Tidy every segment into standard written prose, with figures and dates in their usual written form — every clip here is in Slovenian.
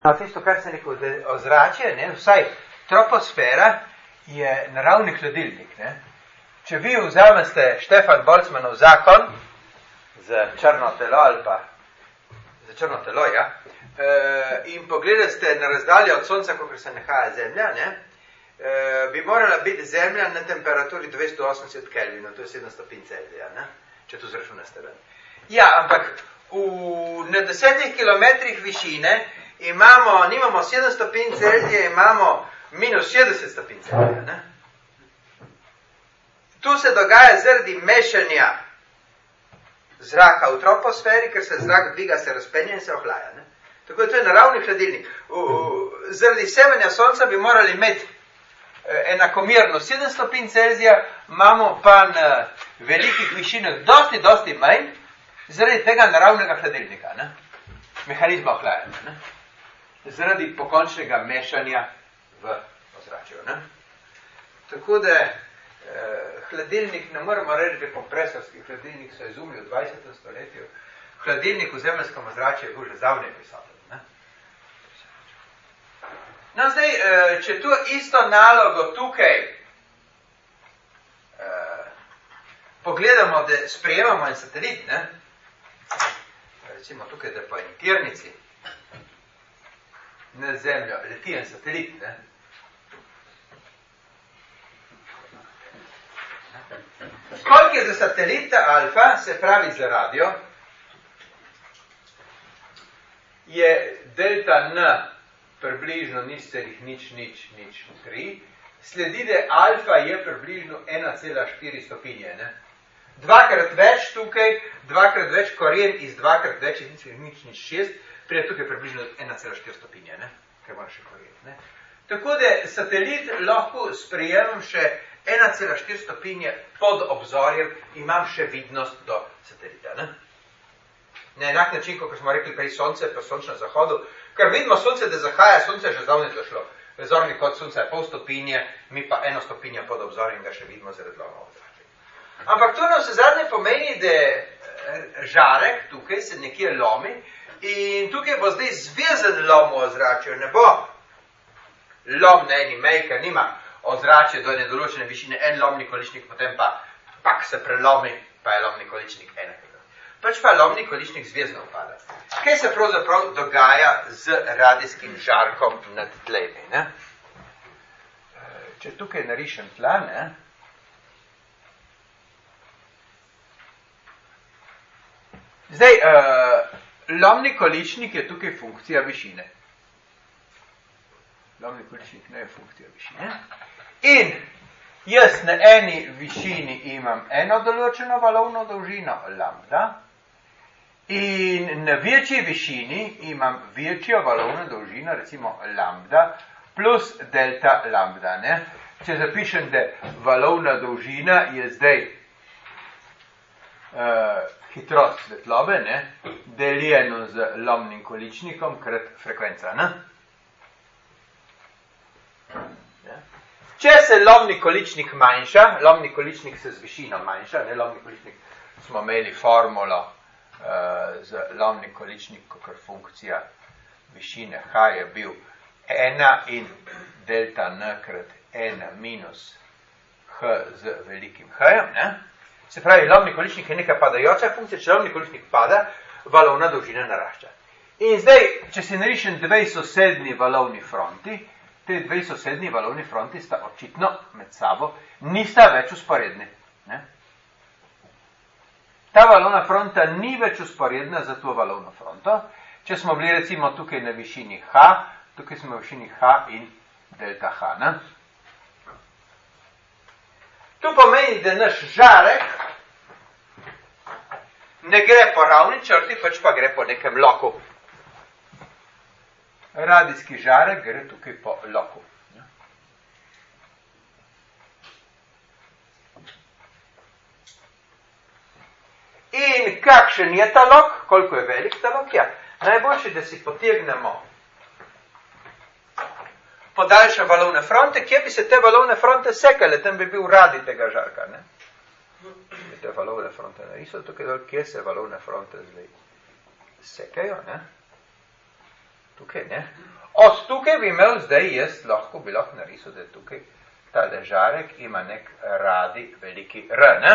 No, tisto, kar sem rekel, da ozračje, ne, vsaj troposfera je naravni hladilnik. Ne. Če vi vzamete Štefan Boltzmannov zakon za črno telo ali pa za črno telo, ja, in pogledate na razdaljo od sonca, kakor se nahaja Zemlja, ne, bi morala biti Zemlja na temperaturi 280 Kelvinov, to je 7 stopinj Celzija, ne, če to zračunate ven. Ja, ampak na 10 kilometrih višine nimamo 7 stopinj Celzija, imamo minus 60 stopinj Celzija. Ne? Tu se dogaja zaradi mešanja zraka v troposferi, ker se zrak dviga, se razpenja in se ohlaja. Ne? Tako da to je naravni hladilnik. Zaradi sevanja sonca bi morali imeti enakomerno 7 stopinj Celzija, imamo pa na velikih višinah dosti manj, zaradi tega naravnega hladilnika, ne? Mehanizma ohlajanja. Ne? Zaradi pokončnega mešanja v ozračju. Ne? Tako da hladilnik, ne moramo reči, da je kompresorski hladilnik, so izumili v 20. stoletju. Hladilnik v zemeljskem ozračju je bil že zdavnaj prisoten. Ne? No, zdaj, če tu isto nalogo tukaj pogledamo, da sprejemamo en satelit, ne? Recimo tukaj, da po eni tirnici na Zemljo leti en satelit, ne? Koliko je za satelita alfa, se pravi za radio, je delta n približno 0,0003, sledi, da alfa je približno 1,4 stopinje, ne? Dvakrat več tukaj, dvakrat več koren iz dvakrat več iz 0,06, pride tukaj približno 1,4 stopinje, ne? Kaj mora še koren, ne? Tako da satelit lahko sprejemam še 1,4 stopinje pod obzorjem, imam še vidnost do satelita, ne? Na enak način, kot smo rekli prej sonce, pa sončno zahodu, ker vidimo sonce, da zahaja, sonce je že zdavnaj zašlo. Zorni kot sonca je pol stopinje, mi pa 1 stopinja pod obzorjem ga še vidimo zaradi loma ozračja. Ampak to nas zadnje pomeni, da žarek tukaj se nekje lomi in tukaj bo zdaj zvezen lom v ozračju, ne bo lom na eni meji, ker nima ozračje do ene določene višine, en lomni količnik, potem pa se prelomi, pa je lomni količnik enega. Pač pa lomni količnik zvezno upada. Kaj se pravzaprav dogaja z radijskim žarkom nad tlemi, ne? Če tukaj narišem tla, ne? Zdaj, lomni količnik je tukaj funkcija višine. Lomni količnik ne je funkcija višine. In jaz na eni višini imam eno določeno valovno dolžino, lambda, in na večji višini imam večjo valovno dolžino, recimo lambda, plus delta lambda, ne? Če zapišem, da valovna dolžina je zdaj hitrost svetlobe, ne, deljeno z lomnim količnikom krat frekvenca, ne? Če se lomni količnik manjša, lomni količnik se z višino manjša, ne, lomni količnik smo imeli formulo z lomni količnik, kakor funkcija višine h je bil 1 in delta n krat 1 minus h z velikim h-jem, ne? Se pravi, lomni količnik je neka padajoča funkcija, če lomni količnik pada, valovna dolžina narašča. In zdaj, če si narišem dve sosednji valovni fronti, te dve sosednji valovni fronti sta očitno med sabo, nista več usporedni. Ne? Ta valovna fronta ni več usporedna za to valovno fronto. Če smo bili recimo tukaj na višini h, tukaj smo na višini h in delta h. Ne? To pomeni, da naš žarek ne gre po ravni črti, pač pa gre po nekem loku. Radijski žarek gre tukaj po loku. In kakšen je ta lok? Koliko je velik ta lok? Ja, najboljše, da si potegnemo podaljša valovne fronte, kje bi se te valovne fronte sekale, tam bi bil radij tega žarka, ne? Te valovne fronte narisal tukaj dol, kje se valovne fronte zdaj sekajo, ne? Tukaj, ne? Od tukaj bi imel zdaj jaz lahko narisal, da tukaj ta žarek ima nek radi veliki R, ne?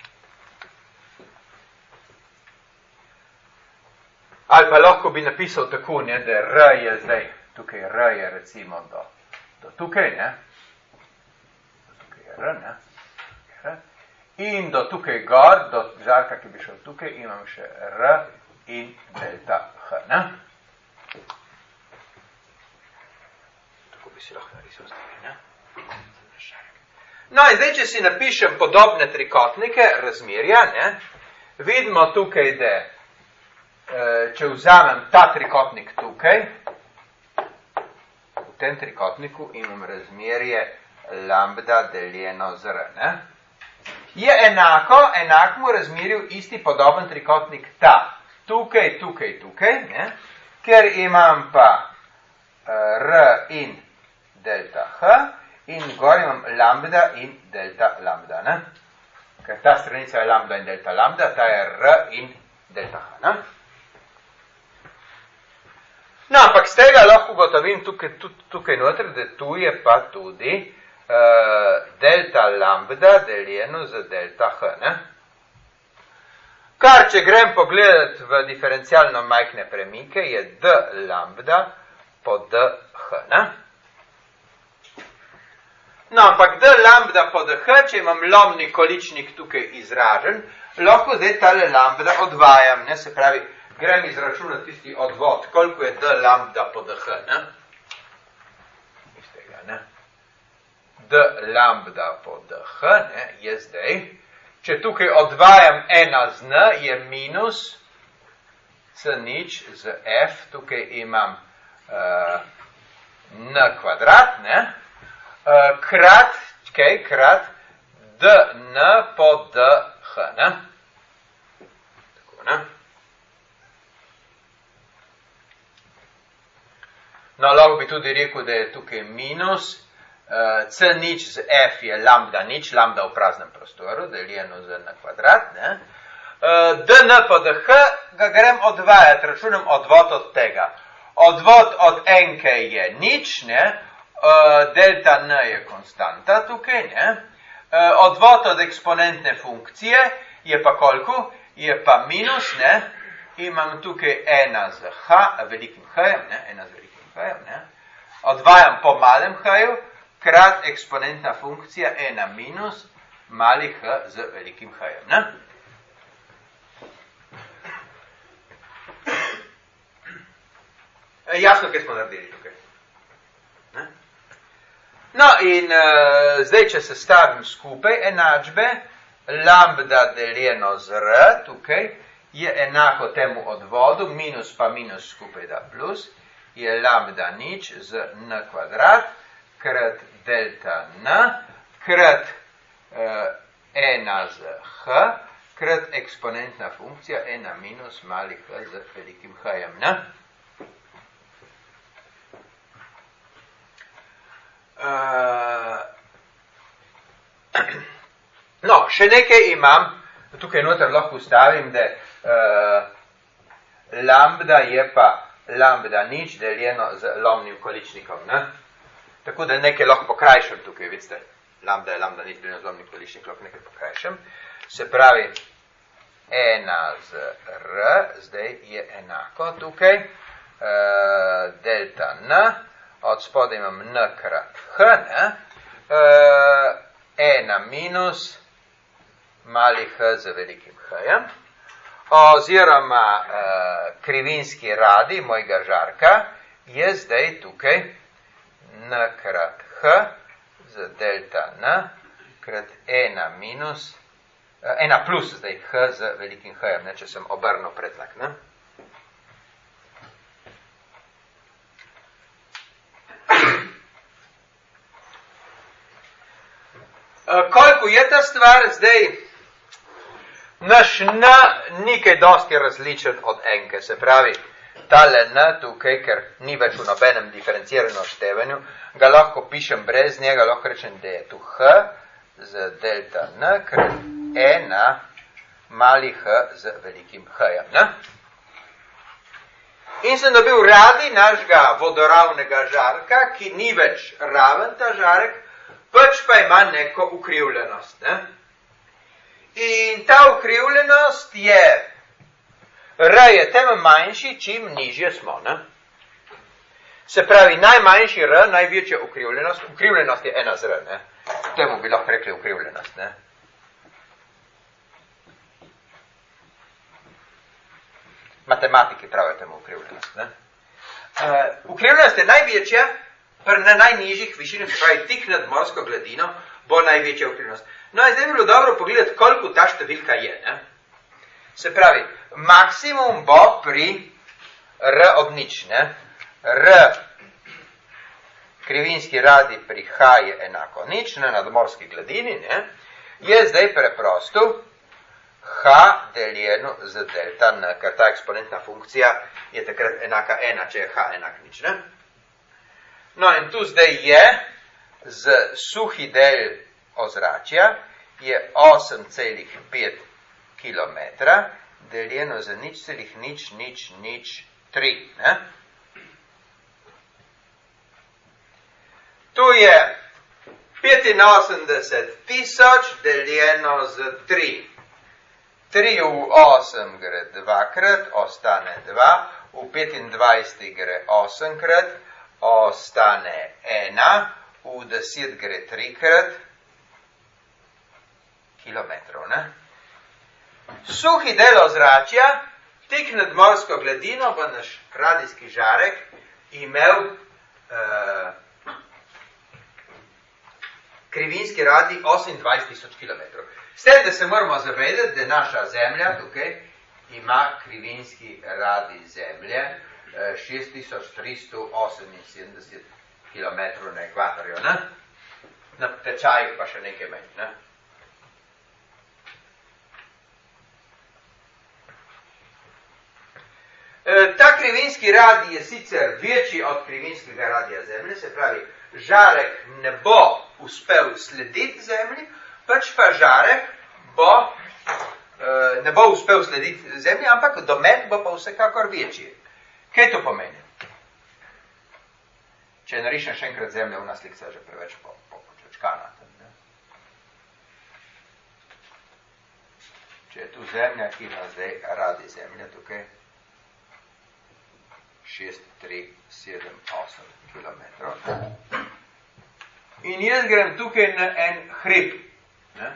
Ali pa lahko bi napisal tako, ne, da R je zdaj, tukaj R je recimo do tukaj, ne? Tukaj je R, ne? R. In do tukaj gor, do žarka, ki bi šel tukaj, imam še R in delta H, ne? Tako bi si lahko narisal zdaj, ne? No, in zdaj, če si napišem podobne trikotnike, razmerja, ne? Vidimo tukaj, da če vzamem ta trikotnik tukaj, v tem trikotniku imam razmerje lambda deljeno z R, ne? Je enakmu razmerju isti podoben trikotnik ta. Tukaj, ne? Ker imam pa R in delta H in gor imam lambda in delta lambda, ne? Ker ta stranica je lambda in delta lambda, ta je R in delta H, ne? No, ampak z tega lahko ugotovim tukaj noter, da tu je pa tudi delta lambda deljeno z delta H, ne? Kar, če grem pogledati v diferencialno majhne premike, je d lambda po dh, ne? No, ampak d lambda po dh, če imam lomni količnik tukaj izražen, lahko zdaj tale lambda odvajam, ne? Se pravi, grem izračunati tisti odvod, koliko je d lambda po dh, ne? Iz tega, ne? D lambda po dh, ne, je zdaj, če tukaj odvajam ena z n, je minus c nič z f, tukaj imam n kvadrat, ne, krat dn po dh, ne. Tako, ne. No, lahko bi tudi rekel, da je tukaj minus c nič z f je lambda nič, lambda v praznem prostoru, deljeno z n kvadrat, ne. Dn po dh ga grem odvajati, računam odvod od tega. Odvod od enke je nič, ne, delta n je konstanta tukaj, ne. Odvod od eksponentne funkcije je pa koliko? Je pa minus, ne. Imam tukaj ena z h, velikim h-jem, ne, ena z velikim h-jem, ne. Odvajam po malem h-ju, krat eksponentna funkcija ena minus mali h z velikim h-jem, ne? Jasno, kaj smo naredili tukaj. Ne? No, in zdaj, če se stavim skupaj enačbe, lambda deljeno z r, tukaj, je enako temu odvodu, minus pa minus skupaj da plus, je lambda nič z n kvadrat, krat delta n, krat ena z h, krat eksponentna funkcija ena minus mali h z velikim h-jem, ne? No, še nekaj imam, tukaj noter lahko ustavim, da lambda je pa lambda nič deljeno z lomnim količnikom, ne? Tako da nekaj lahko pokrajšam tukaj, vidite, lambda je lambda nič deljeno z lomnim količnikom, lahko nekaj pokrajšam. Se pravi, ena z r, zdaj je enako tukaj, delta n, od spodaj imam n krat h, ne? Ena minus mali h z velikim h-jem, oziroma krivinski radi mojega žarka je zdaj tukaj n krat h z delta n krat ena minus, ena plus zdaj h z velikim h-jem, ne, če sem obrnil predlak, ne? Koliko je ta stvar zdaj? Naš n ni kaj dosti različen od enke, se pravi, tale n tukaj, ker ni več v nobenem diferenciranem števanju, ga lahko pišem brez njega, lahko rečem, da je tu h z delta n, krat ena mali h z velikim h-jem, ne? In sem dobil radi našega vodoravnega žarka, ki ni več raven ta žarek, pač pa ima neko ukrivljenost. Ne? In ta ukrivljenost je, R je tem manjši, čim nižje smo. Ne? Se pravi, najmanjši R, največja ukrivljenost, ukrivljenost je ena z R, ne? Temu bi lahko rekli ukrivljenost. Ne? Matematiki pravijo temu ukrivljenost. Ne? Ukrivljenost je največja, na najnižjih višinah, se pravi, tik nad morsko gladino, bo največja ukrivljenost. No, in zdaj bi bilo dobro pogledati, koliko ta številka je. Ne? Se pravi, maksimum bo pri R ob nič. Ne? R, krivinski radij pri H je enako nič, na nadmorski gladini, ne? Je zdaj preprosto H deljeno z delta N, ker ta eksponentna funkcija je takrat enaka 1, če je H enak nič. Ne? No in tu zdaj je z suhi del ozračja je 8,5 km deljeno z nič, 3. Ne? Tu je 85,000 deljeno z 3. 3 v 8 gre 2-krat, ostane 2, v 25 gre 8-krat, ostane 1, v 10 gre 3-krat, kilometrov, ne? Suhi del ozračja, tik nad morsko gladino, bo naš radijski žarek imel krivinski radij 28,000 km. S tem, da se moramo zavedati, da naša Zemlja tukaj ima krivinski radij Zemlje 6378 km na ekvatorju, ne? Na tečaju pa še nekaj manj, ne? Ta krivinski radij je sicer večji od krivinskega radija Zemlje, se pravi, žarek ne bo uspel slediti Zemlji, pač pa žarek ne bo uspel slediti Zemlji, ampak domet bo pa vsekakor večji. Kaj to pomeni? Če narišem še enkrat Zemljo, v nas slikca že preveč počečkana. Če je tu Zemlja, ki ima zdaj radi Zemlja tukaj, 6, 3, 7, 8 km. In jaz grem tukaj na en hrib. Ne?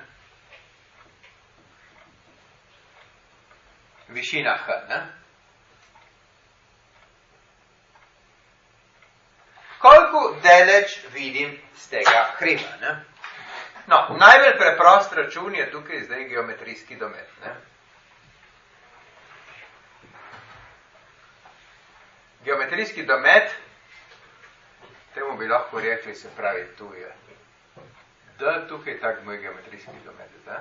Višina H. Ne? Koliko daleč vidim z tega hriba? Ne? No, najbolj preprost račun je tukaj zdaj geometrijski domet. Ne? Geometrijski domet, temu bi lahko rekli, se pravi, tu je D, tukaj tak moj geometrijski domet, da?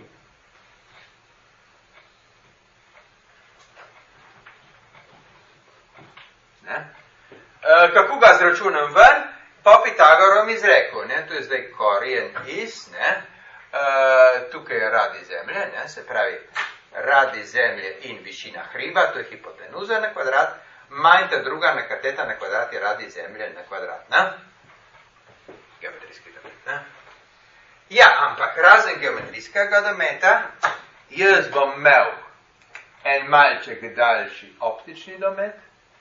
Ne? Kako ga zračunam ven? Po Pitagorom izreku, ne? Tu je zdaj korjen iz, ne? Tukaj je radij Zemlje, ne? Se pravi, radij Zemlje in višina hriba, to je hipotenuza na kvadrat, manj ta druga nekateta na kvadrat je radij Zemlje na kvadrat, ne? Geometrijski domet, ne? Ja, ampak razen geometrijskega dometa, jaz bom imel en malček daljši optični domet,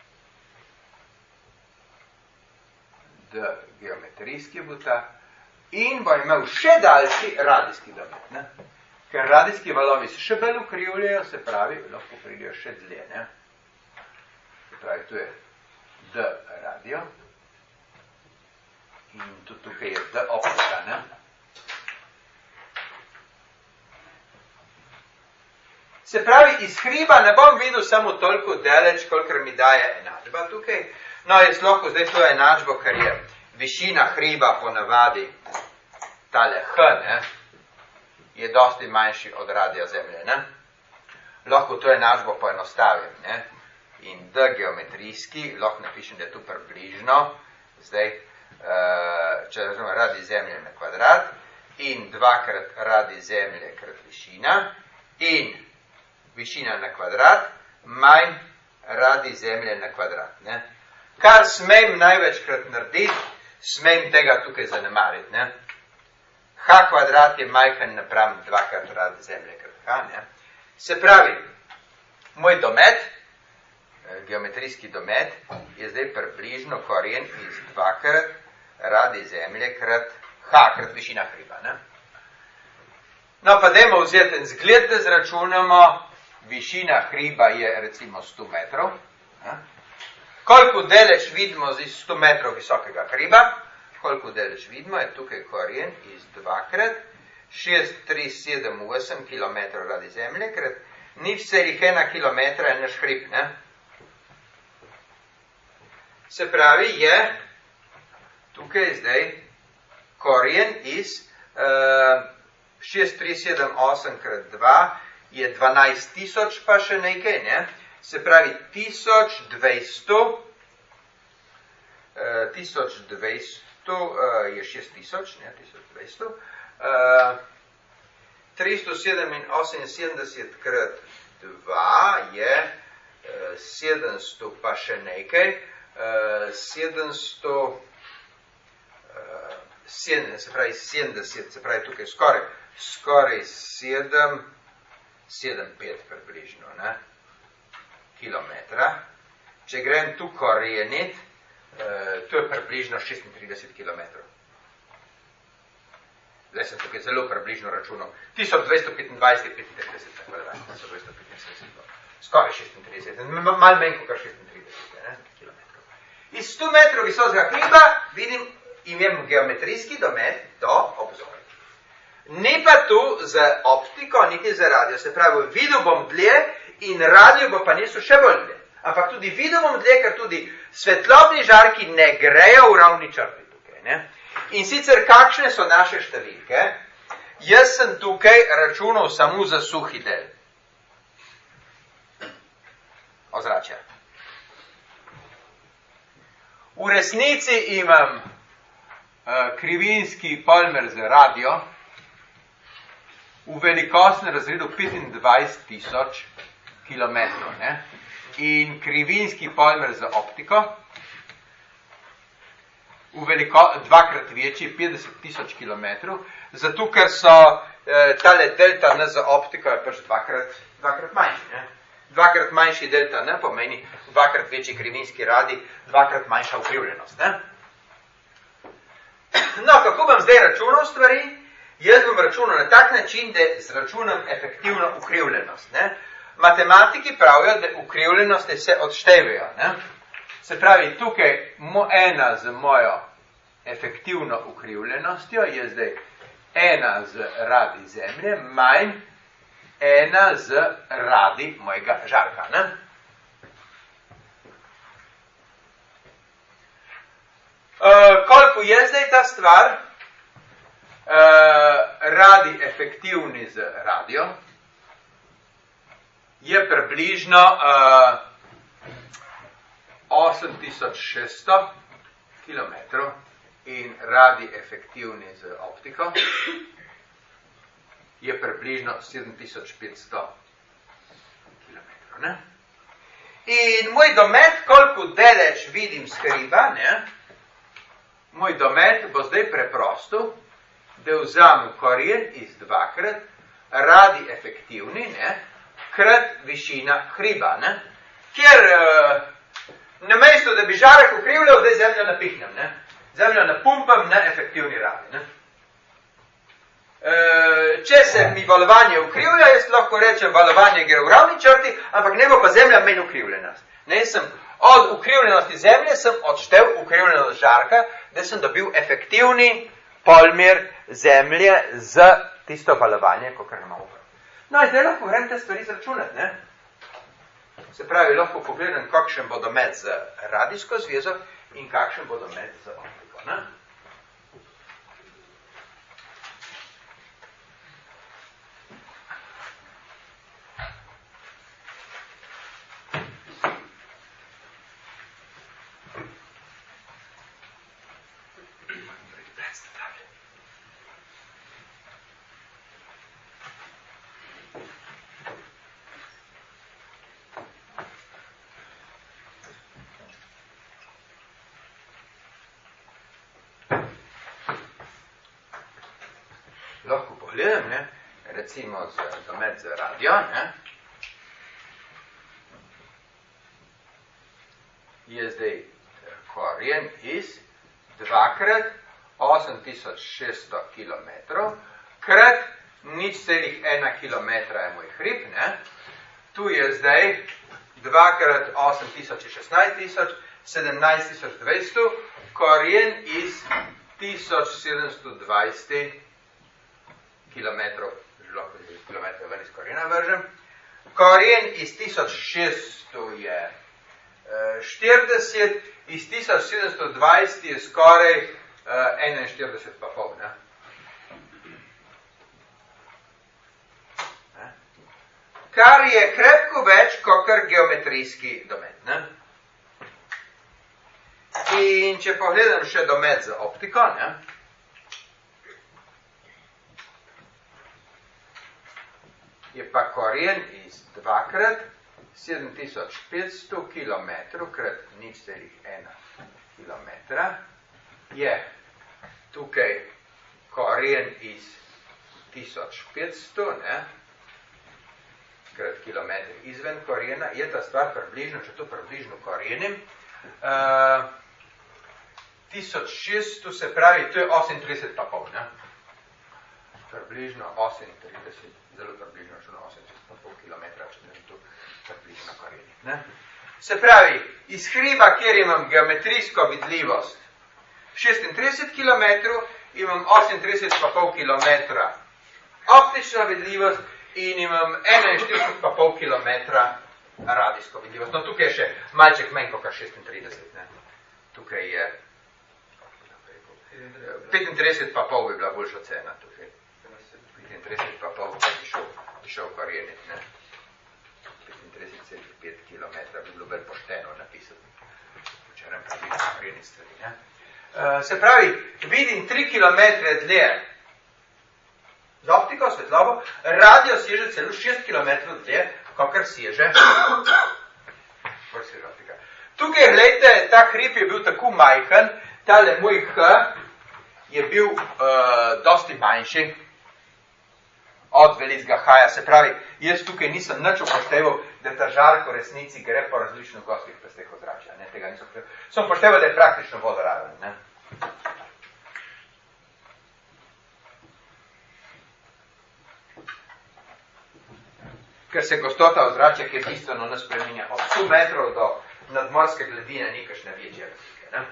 D geometrijski bo ta, in bo imel še daljši radijski domet, ne? Ker radijski valovi se še bolj ukrivljajo, se pravi, lahko pridejo še dlje, ne? Pravi, tu je D radio in tudi tukaj je D optika, ne? Se pravi, iz hriba ne bom videl samo toliko daleč, kolikor mi daje enačba tukaj. No, jaz lahko zdaj to enačbo, ker je višina hriba ponavadi tale H, ne? Je dosti manjši od radija Zemlje, ne? Lahko to enačbo poenostavim, ne? In D geometrijski, lahko napišem, da je tu približno, zdaj, če razumem, radij Zemlje na kvadrat, in 2-krat radij Zemlje krat višina, in višina na kvadrat, manj radi Zemlje na kvadrat. Ne? Kar smem največkrat narediti, smem tega tukaj zanemariti. Ne? H kvadrat je majhen napram 2 radi Zemlje krat H. Ne? Se pravi, moj domet, geometrijski domet, je zdaj približno koren iz 2 radi Zemlje krat H, krat višina hriba. Ne? No, pa dajmo vzeti en zgled, da zračunamo. Višina hriba je recimo 100 metrov. Koliko deleč vidimo z 100 metrov visokega hriba? Koliko deleč vidimo? Je tukaj koren iz 2 6378 km radi Zemlje, krat 0,1 km je naš hrib. Ne? Se pravi, je tukaj zdaj koren iz 6378 krat 2 je 12.000 pa še nekaj, ne? Se pravi 1200 je 6000, ne? 1200, 377 krat 2 je 700 pa še nekaj, 700, se pravi 70, se pravi tukaj skoraj 7,5 približno, ne? Kilometra. Če grem tu korenit, to je približno 36 kilometrov. Zdaj sem tukaj zelo približno računal. 1225 je 35 na kvadrat, 1275, skoraj 36, malo manj kot 36 kilometrov. Iz 100 metrov visokega hriba vidim, imam geometrijski domet do obzorja. Ni pa tu za optiko, niti za radio. Se pravi, videl bom dlje in radio bo pa niso še bolj dlje. Ampak tudi videl bom dlje, ker tudi svetlobni žarki ne grejo v ravni črti tukaj. Ne? In sicer, kakšne so naše številke? Jaz sem tukaj računal samo za suhi del ozračja. V resnici imam krivinski polimer za radio, v velikostnem razredu 25.000 km, ne? In krivinski polimer za optiko, dvakrat večji, 50.000 km, zato ker so tale delta N za optiko je pač dvakrat manjši. Ne? Dvakrat manjši delta N pomeni dvakrat večji krivinski radij, dvakrat manjša ukrivljenost. Ne? No, kako bom zdaj računal stvari? Jaz bom računal na tak način, da zračunam efektivno ukrivljenost. Ne? Matematiki pravijo, da ukrivljenosti se odštevajo. Ne? Se pravi, tukaj ena z mojo efektivno ukrivljenostjo je zdaj ena z radi Zemlje, manj ena z radi mojega žarka. Ne? Koliko je zdaj ta stvar? Radi efektivni z radio je približno 8600 km in radi efektivni z optiko je približno 7500 km. Ne? In moj domet, koliko deleč vidim z hriba, ne? Moj domet bo zdaj preprosto, da vzamem koren iz dvakrat radi efektivni, ne? Krat višina hriba. Ne? Ker namesto, da bi žarek ukrivljal, zdaj zemljo napihnem. Ne? Zemljo napumpam na efektivni radi. Ne? Če se mi valovanje ukrivlja, jaz lahko rečem, valovanje gre v ravni črti, ampak ne bo pa zemlja meni ukrivljena. Ne, sem od ukrivljenosti zemlje sem odštev ukrivljenost žarka, da sem dobil efektivni polimer zemlje z tisto valovanje, kakor ima upr. No, in zdaj lahko grem te stvari zračunati, ne? Se pravi, lahko pogledam, kakšen bo domet z radijsko zvezo in kakšen bo domet z optiko, ne? lahko pogledam, ne, recimo domet za radio, ne, je zdaj koren iz 2x8600 km krat 0,1 km je moj hrib, ne. Tu je zdaj 2x8000 je 16000, 17200, koren iz 1720 km, že lahko kilometre ven iz korena vržem. Koren iz 1600 je 40, iz 1720 je skoraj 41,5, ne. Kar je krepko več, kakor geometrijski domet, ne. In če pogledam še domet za optiko, ne, je pa koren iz 2x7500 km krat 0,1 km, je tukaj koren iz 1500, ne, krat kilometr izven korena, je ta stvar približno, če to približno korenim, 1600 se pravi, to je 38 pa pol, ne? Približno 38, zelo približno, še na 38 pa pol kilometra, če ne to približno korenim, ne? Se pravi, iz hriba, kjer imam geometrijsko vidljivost 36 km, imam 38 pa pol kilometra optično vidljivost in imam 41,5 km radijsko vidljivost. No, tukaj je še malček manj kot 36, ne. Tukaj je 35,5 bi bila boljša cena tukaj. 35,5 bi šel korenit, ne. 35,5 km bi bilo bolj pošteno napisati. Včeraj pa bi korenit stvari, ne. Se pravi, vidim 3 km dlje z optiko, svetlobo, radio seže celo 6 km dlje, kakor seže optika. Tukaj, gledajte, ta hrib je bil tako majhen, tale moj H je bil dosti manjši od velikega H-ja. Se pravi, jaz tukaj nisem nič upošteval, da ta žark v resnici gre po različnih gostih plasteh ozračja. Ne, tega nisem upošteval. Sem upošteval, da je praktično vodoraven, ne. Ker se gostota ozračja, ki je bistveno ne spreminja. Od 100 metrov do nadmorske gladine ni kakšne večje razlike, ne?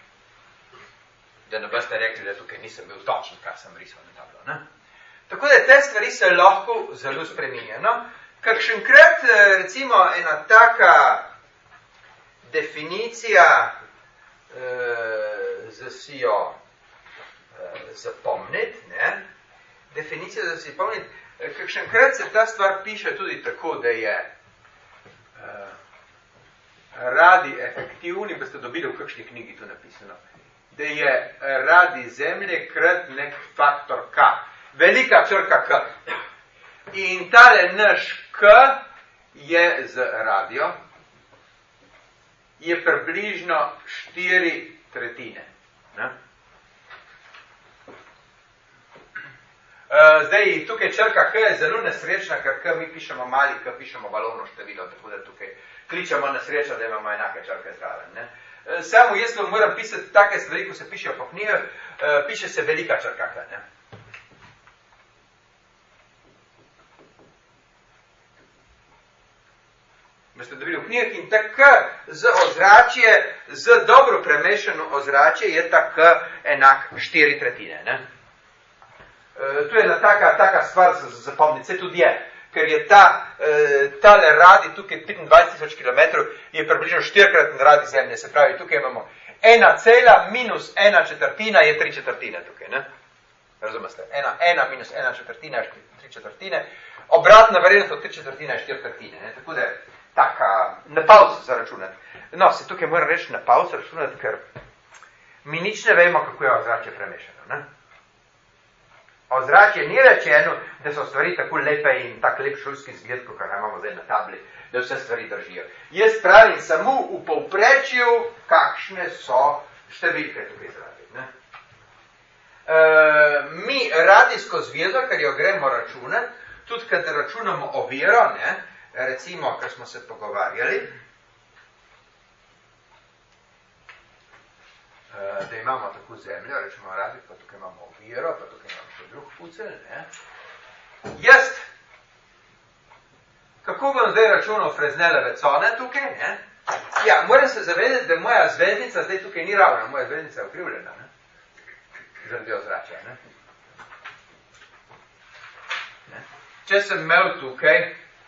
Da ne boste rekli, da tukaj nisem bil točen, kar sem risal na tablo, ne? Tako da te stvari se lahko zelo spreminja, no? Kakšenkrat, recimo, ena taka definicija za si jo zapomniti, ne? Definicija za si zapomniti, kakšenkrat se ta stvar piše tudi tako, da je radi efektivni, pa ste dobili v kakšni knjigi to napisano, da je radi zemlje krat nek faktor K. Velika črka K. In tale naš K je z radio, je približno 4/3. Ne? Zdaj, tukaj črka K je zelo nesrečna, ker K mi pišemo mali, K pišemo valovno število, tako da tukaj kličemo nesrečo, da imamo enake črke zraven, ne. Samo jaz vam moram pisati take stvari, ko se pišejo po knjigah, piše se velika črka K, ne. Boste dobili v knjigah in ta K z ozračje, z dobro premešano ozračje, je ta K enak 4/3, ne. To je ena taka stvar za zapomniti, se tudi je, ker je tale radi tukaj 25,000 km, je približno 4-kraten radi Zemlje, se pravi, tukaj imamo 1 minus 1/4 je 3/4 tukaj, ne? Razumete? 1 minus 1/4 je 3/4, obratna vrednost od 3/4 je 4/4, ne? Tako da je taka, na pavz zaračunati. No, se tukaj moram reči na pavz zaračunati, ker mi nič ne vemo, kako je ozračje premešano, ne? Ozračje ni rečeno, da so stvari tako lepe in tak lep šolski zgled, kot ga imamo zdaj na tabli, da vse stvari držijo. Jaz pravim samo v povprečju, kakšne so številke tukaj zraven, ne? mi radijsko zvezo, ker jo gremo računati, tudi kad računamo oviro, ne, recimo, kar smo se pogovarjali, da imamo tako zemljo, rečemo radij, pa tukaj imamo oviro, pa tukaj imamo še drug pucelj, ne. Jaz, kako bom zdaj računal Fresnelove cone tukaj, ne? Ja, moram se zavedati, da moja zvezdnica zdaj tukaj ni ravna, moja zvezdnica je ukrivljena, ne? Zaradi ozračja, ne? Ne? Če sem imel tukaj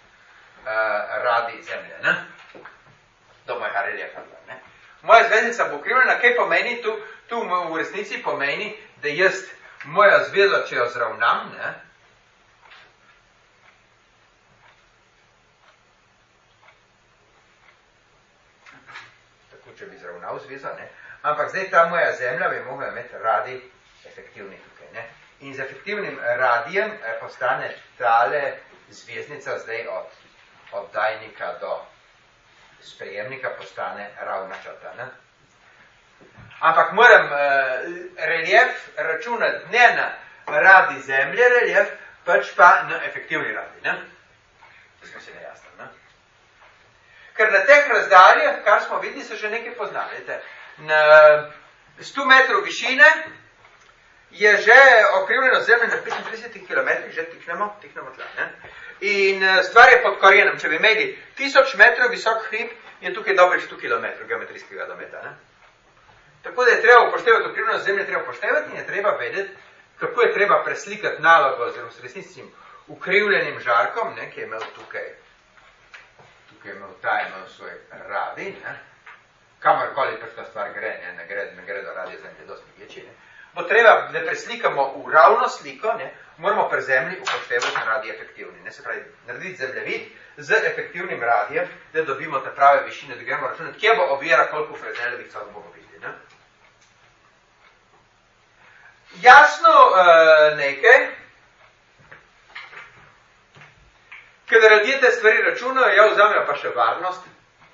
radi zemlje, ne? Do mojega reljefa, ne? Moja zvezdnica bo ukrivljena, kaj pomeni tu v resnici pomeni, da jaz mojo zvezdo, če jo zravnam, ne? Če bi zravnal zvezo, ne? Ampak zdaj ta moja zemlja bi mogla imeti radi efektivni tukaj, ne? In z efektivnim radijem postane tale zvezdnica zdaj od oddajnika do sprejemnika postane ravna črta, ne? Ampak moram reljef računati ne na radi zemlje reljef, pač pa na efektivni radi, ne? Smo se nejasno, ne? Ker na teh razdaljah, kar smo videli, se že nekaj poznali. Na 100 metrov višine je že okrivljeno zemlje na 35 km, že tiknemo tla. Ne? In stvar je pod korjenom. Če bi imeli 1000 metrov visok hrib, je tukaj dobrih 100 km geometrijskega dometa. Ne? Tako da je treba upoštevati okrivljeno zemlje, treba upoštevati in je treba vedeti, kako je treba preslikati nalogo oziroma s resnicim ukrivljenim žarkom, ne, ki je imel tukaj imel svoj radi, ne, kamorkoli pač ta stvar gre, ne gre do radija zemlje dosti večji, ne, bo treba, da preslikamo v ravno sliko, ne, moramo pri zemlji upoštevati radi efektivni, ne, se pravi, narediti zemljevid z efektivnim radijem, da dobimo te prave višine, da gremo računati, kje bo ovira, koliko Fresnelovih con bomo videli, ne. Jasno nekaj, kada radije te stvari računajo, ja vzamejo pa še varnost.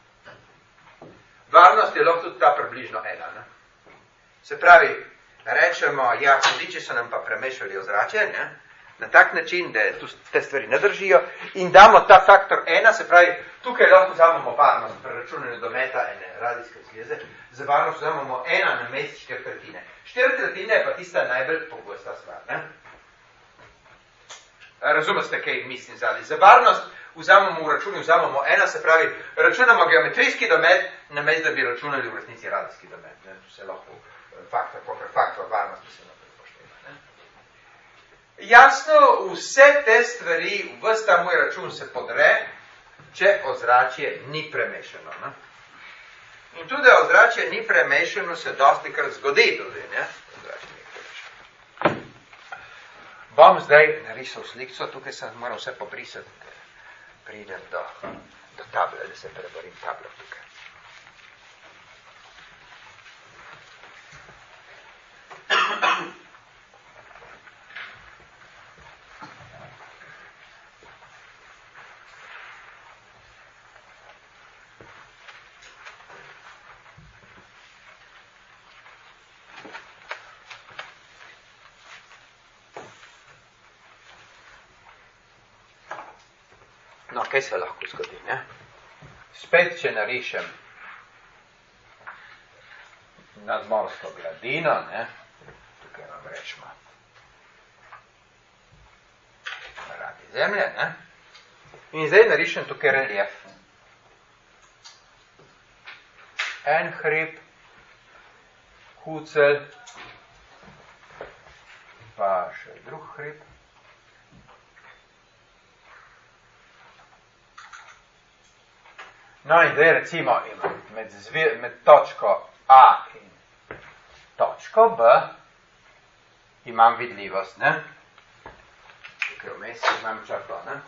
Varnost je lahko tudi ta približno ena. Ne? Se pravi, rečemo, ja, hudiči so nam pa premešali ozračje, ne? Na tak način, da te stvari ne držijo in damo ta faktor ena, se pravi, tukaj lahko vzamemo varnost pri računanju dometa ene radijske zveze, za varnost vzamemo ena na mest 4/3. 4/3 je pa tista najbolj pogosta stvar, ne? Razumete, kaj mislim zadnji. Za varnost vzamemo v računi, vzamemo ena, se pravi, računamo geometrijski domet, namesto da bi računali v resnici radijski domet. Ne? Tu se lahko faktor varnosti se lahko upošteva. Jasno, vse te stvari, ves ta moj račun se podre, če ozračje ni premešano. Ne? In tudi, da ozračje ni premešano, se dosti krat zgodi tudi, ne? Bom zdaj narisal slikco, tukaj sem moral vse pobrisati, ker pridem do table, da se preborim tablo tukaj. No, kaj se lahko zgodi, ne? Spet, če narišem nadmorsko gladino, ne? Tukaj vam rečemo radi zemlje, ne? In zdaj narišem tukaj reljef. En hrib, kucelj, pa še drug hrib. No in zdaj recimo imam med točko A in točko B imam vidljivost, ne? Tukaj vmes imam črto, ne?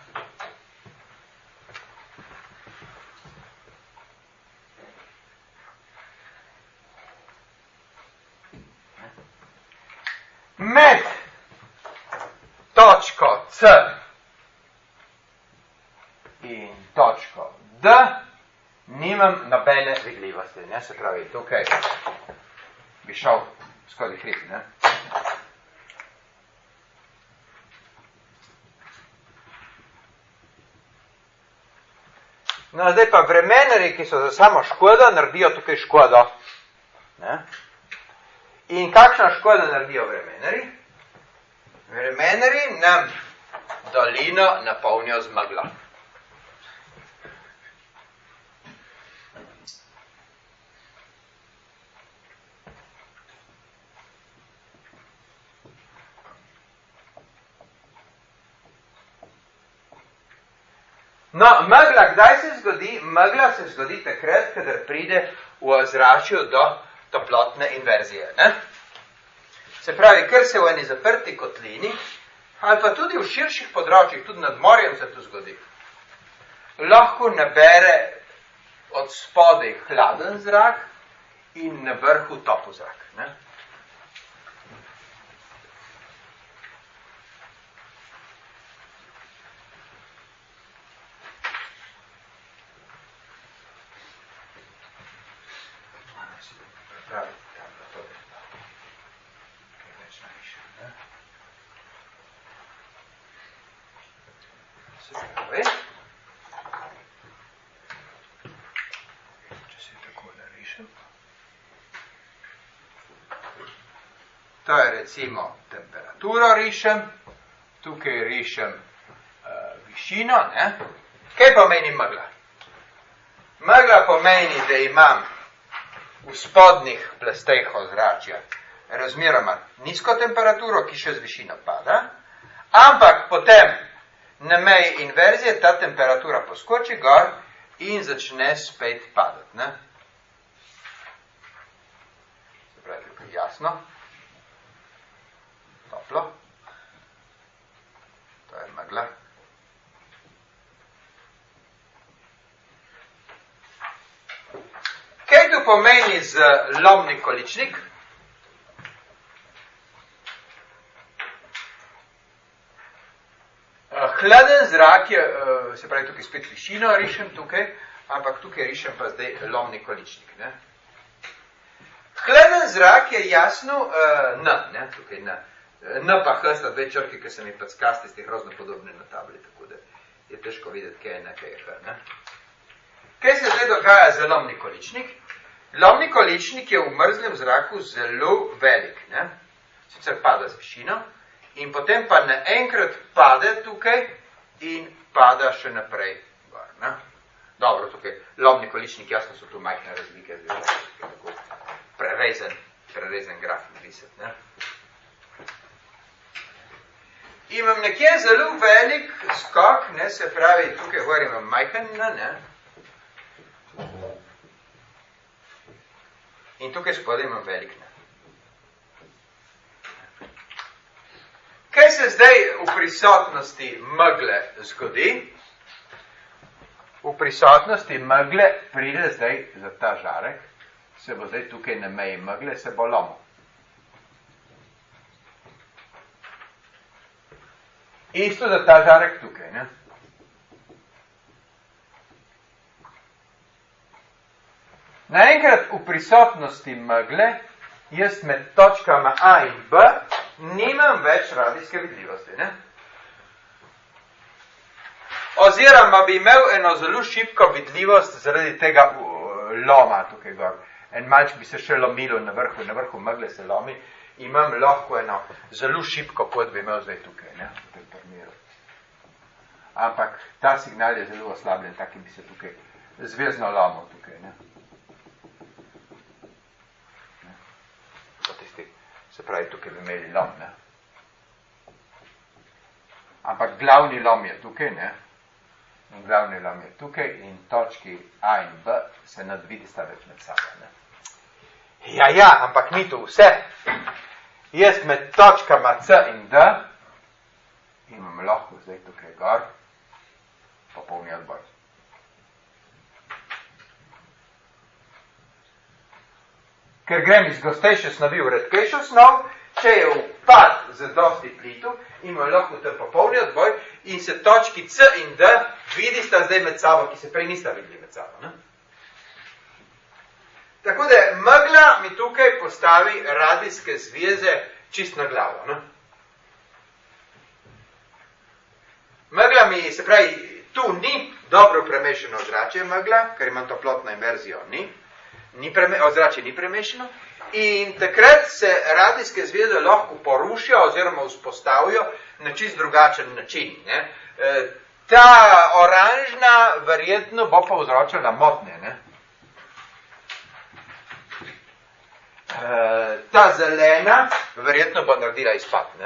Med točko C in točko D nimam nobene vidljivosti, ne, se pravi, tukaj bi šel skozi hrib, ne. No, zdaj pa vremenari, ki so za samo škodo, naredijo tukaj škodo. Ne? In kakšna škoda naredijo vremenari? Vremenari nam dolino napolnijo z meglo. No, megla, kdaj se zgodi? Megla se zgodi takrat, kadar pride v ozračju do toplotne inverzije. Ne? Se pravi, ker se v eni zaprti kotlini, ali pa tudi v širših področjih, tudi nad morjem se to zgodi, lahko nabere od spodaj hladen zrak in na vrhu topel zrak. Ne? To je recimo temperaturo rišem, tukaj rišem višino. Ne? Kaj pomeni megla? Megla pomeni, da imam v spodnjih plasteh ozračja razmeroma nizko temperaturo, ki še z višino pada, ampak potem na meji inverzije ta temperatura poskoči gor in začne spet padati. Ne? Se pravi, tukaj jasno. Toplo. To je megla. Kaj to pomeni z lomni količnik? Hladen zrak je, se pravi tukaj spet višino rišem tukaj, ampak tukaj rišem pa zdaj lomni količnik. Ne? Hladen zrak je jasno ne, tukaj N. N pa H sta dve črki, ki se mi packaste ste grozno podobne na tabli, tako da je težko videti, kaj je N, kaj je H. Ne? Kaj se zdaj dogaja z lomni količnik? Lomni količnik je v mrzlem zraku zelo velik. Ne? Sicer pada z višino in potem pa naenkrat pade tukaj in pada še naprej gor. Ne? Dobro, tukaj lomni količnik, jasno so tu majhne razlike, zdaj je tako prerezen graf narisati. Ne? Imam nekje zelo velik skok, ne, se pravi, tukaj gor imam majhen N, ne? In tukaj spodaj imam velik N. Kaj se zdaj v prisotnosti megle zgodi? V prisotnosti megle pride zdaj za ta žarek, se bo zdaj tukaj na meji megle, se bo lomil. Isto za ta žarek tukaj. Ne? Naenkrat v prisotnosti megle, jaz med točkama A in B nimam več radijske vidljivosti. Ne? Oziroma bi imel eno zelo šibko vidljivost zaradi tega loma tukaj gor. En malč bi se še lomilo na vrhu megle se lomi, imam lahko eno zelo šibko pot bi imel zdaj tukaj, ne, v tem primeru. Ampak ta signal je zelo oslabljen, taki bi se tukaj zvezno lomil tukaj, ne. Tisti, se pravi, tukaj bi imeli lom, ne. Ampak glavni lom je tukaj, ne. In glavni lom je tukaj in točki A in B se nadvidi sta več med sabo, ne. Ja, ampak ni to vse. Jaz med točkama C in D imam lahko zdaj tukaj gor popolni odboj. Ker grem iz gostejše snovi v redkejšo snov, če je upad za dosti plitu, imam lahko tam popolni odboj in se točki C in D vidi sta zdaj med sabo, ki se prej nista videli med sabo. Ne? Tako da megla mi tukaj postavi radijske zveze čist na glavo. Ne? Megla mi, se pravi, tu ni dobro premešano ozračje megla, ker imam toplotno inverzijo, ozračje ni premešano, in takrat se radijske zveze lahko porušijo oziroma vzpostavijo na čist drugačen način. Ne? Ta oranžna verjetno bo povzročala motnje. Ne? Ta zelena verjetno bo naredila izpad. Ne?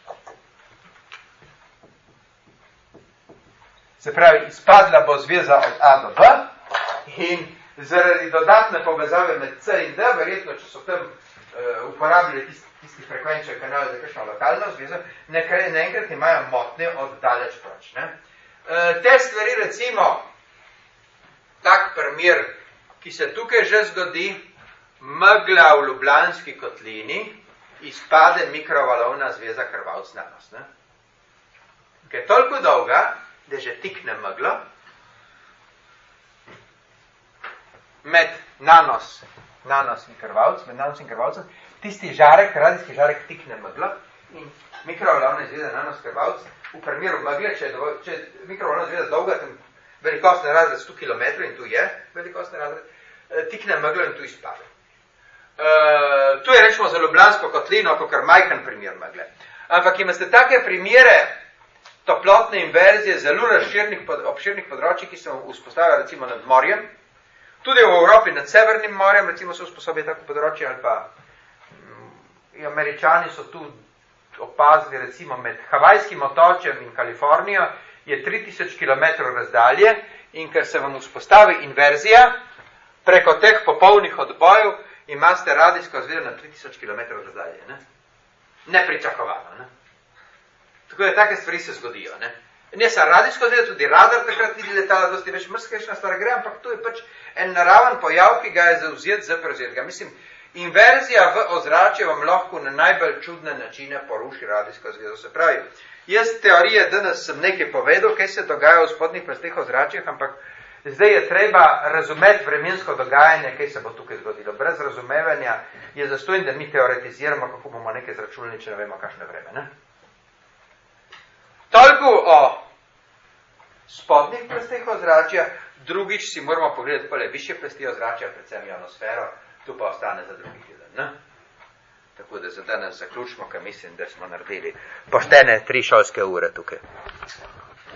Se pravi, izpadla bo zveza od A do B in zaradi dodatne povezave med C in D, verjetno, če so tam uporabljali tisti frekvenčni kanal za kakšno lokalno zvezo, naenkrat imajo motnje od daleč proč. Ne? Te stvari, recimo, tak primer, ki se tukaj že zgodi, megla v Ljubljanski kotlini, izpade mikrovalovna zveza krvavc-nanos. Ki je toliko dolga, da že tikne meglo, med nanos in krvavcem, tisti žarek, radijski žarek tikne meglo in mikrovalovna zveza nanos-krvavc, v primeru megle, če je mikrovalovna zveza dolga, tam velikostni razred 100 km in tu je velikostni razred, tikne meglo in tu izpade. Tu je rečemo za Ljubljansko kotlino, kakor majhen primer megle. Ampak imate take primere toplotne inverzije zelo obširnih področij, ki se vzpostavljajo recimo nad morjem, tudi v Evropi nad Severnim morjem, recimo so vzposobili tako področje, ali pa Američani so tu opazili, recimo med Havajskim otočjem in Kalifornijo je 3000 km razdalje in ker se vam vzpostavi inverzija, preko teh popolnih odbojev imate radijsko zvezo na 3000 km razdalje. Nepričakovano. Ne? Tako da take stvari se zgodijo. Ne samo radijsko zvezo, tudi radar takrat vidi letala, dosti več mrskešna stvar gre, ampak to je pač en naraven pojav, ki ga je zauzet za prevzetega. Mislim, inverzija v ozračje vam lahko na najbolj čudne načine poruši radijsko zvezo. Se pravi, jaz teorije danes sem nekaj povedal, kaj se dogaja v spodnjih plasteh ozračjih, ampak zdaj je treba razumeti vremensko dogajanje, kaj se bo tukaj zgodilo. Brez razumevanja je zastojno, da mi teoretiziramo, kako bomo nekaj zračunali, če ne vemo, kakšne vreme. Ne? Toliko o spodnjih plasteh ozračja, drugič si moramo pogledati pole višje plasti ozračja, predvsem ionosfero, tu pa ostane za drugi teden. Ne? Tako da za danes zaključimo, ker mislim, da smo naredili poštene 3 šolske ure tukaj.